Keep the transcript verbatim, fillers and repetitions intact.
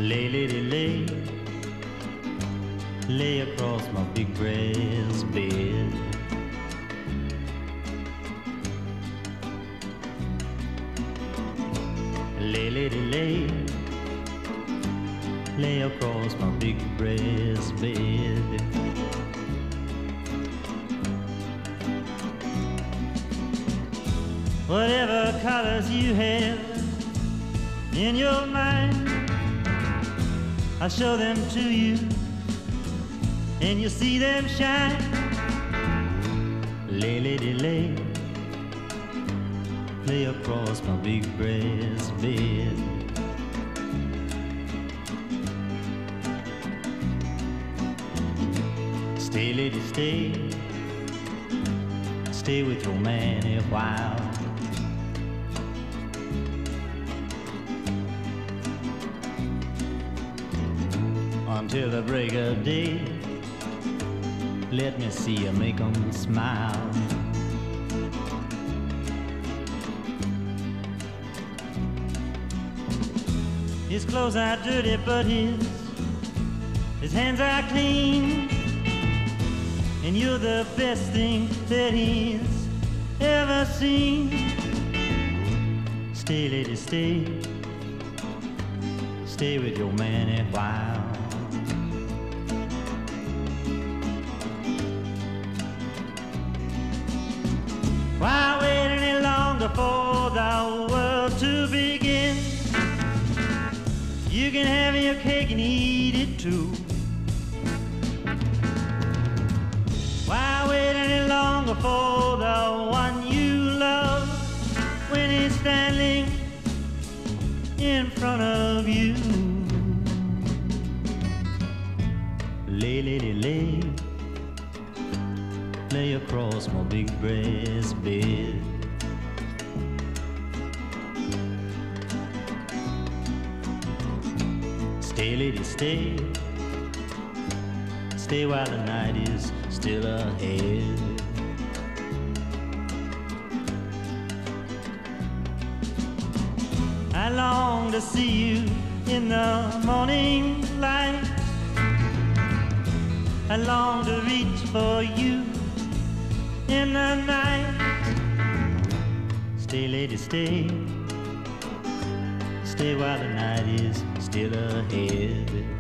Lay, lady, lay, lay across my big brass bed. Lay, lady, lay, lay across my big brass bed. Whatever colors you have in your mind, I'll show them to you, and you'll see them shine. Lay, lady, lay, lay across my big brass bed. Stay, lady, stay, stay with your man a while. Until the break of day, let me see you make 'em smile. His clothes are dirty, but his his hands are clean, and you're the best thing that he's ever seen. Stay, lady, stay, stay with your man a while. Why wait any longer for the world to begin? You can have your cake and eat it too. Why wait any longer for the one you love when he's standing in front of you? Lay, lady, lay, lay across my big brass bed. Stay, lady, stay, stay while the night is still ahead. I long to see you in the morning light. I long to reach for you in the night. Stay, lady, stay, stay while the night is still ahead.